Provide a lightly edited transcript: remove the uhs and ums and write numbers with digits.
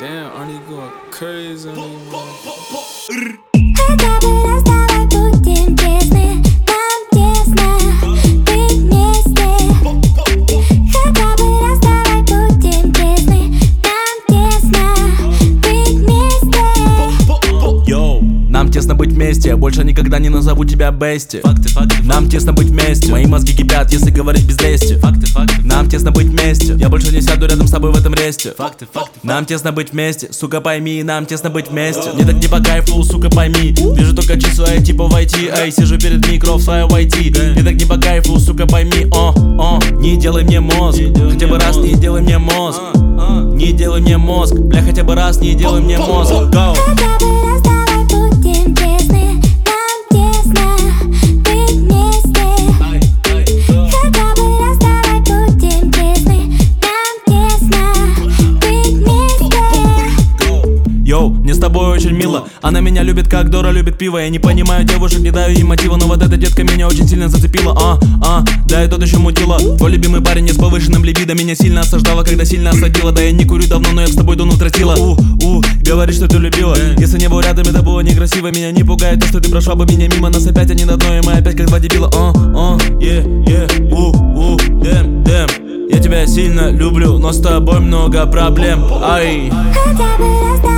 Damn, aren't you going crazy anymore? Хотя бы расставай, будем честны, нам тесно быть вместе. Хотя бы расставай, будем честны, нам тесно быть вместе. Йоу, нам тесно быть вместе, я больше никогда не назову тебя Бести. Нам тесно быть вместе, мои мозги кипят, если говорить без лести. Нам тесно быть вместе, я больше не сяду рядом с тобой в этом ресте. Нам тесно быть вместе, сука пойми, нам тесно быть вместе. Мне так не по кайфу, сука пойми, вижу только числа, типа в IT. Эй, сижу перед микро в своем IT. Мне так не по кайфу, сука пойми, не делай мне мозг, хотя бы раз не делай мне мозг. Не делай мне мозг, бля, хотя бы раз не делай мне мозг. Go. Хотя бы расставай, будем честны, нам тесно быть вместе. Хотя бы расставай, будем честны, нам тесно быть вместе. Йоу, мне с тобой очень мило. Она меня любит, как Дора любит пиво. Я не понимаю девушек, не даю им мотива, но вот эта детка меня очень сильно зацепила. Да и тот еще мутила. Твой любимый парень не с повышенным либидо меня сильно осаждала, когда сильно осадила. Да я не курю давно, но я с тобой дуну тротила. Говорит, что ты любила. Если не был рядом, это было некрасиво. Меня не пугает то, что ты прошла бы меня мимо. Нас опять они на дно, и мы опять как два дебила. Damn. Я тебя сильно люблю, но с тобой много проблем. Ай. Хотя бы расставай.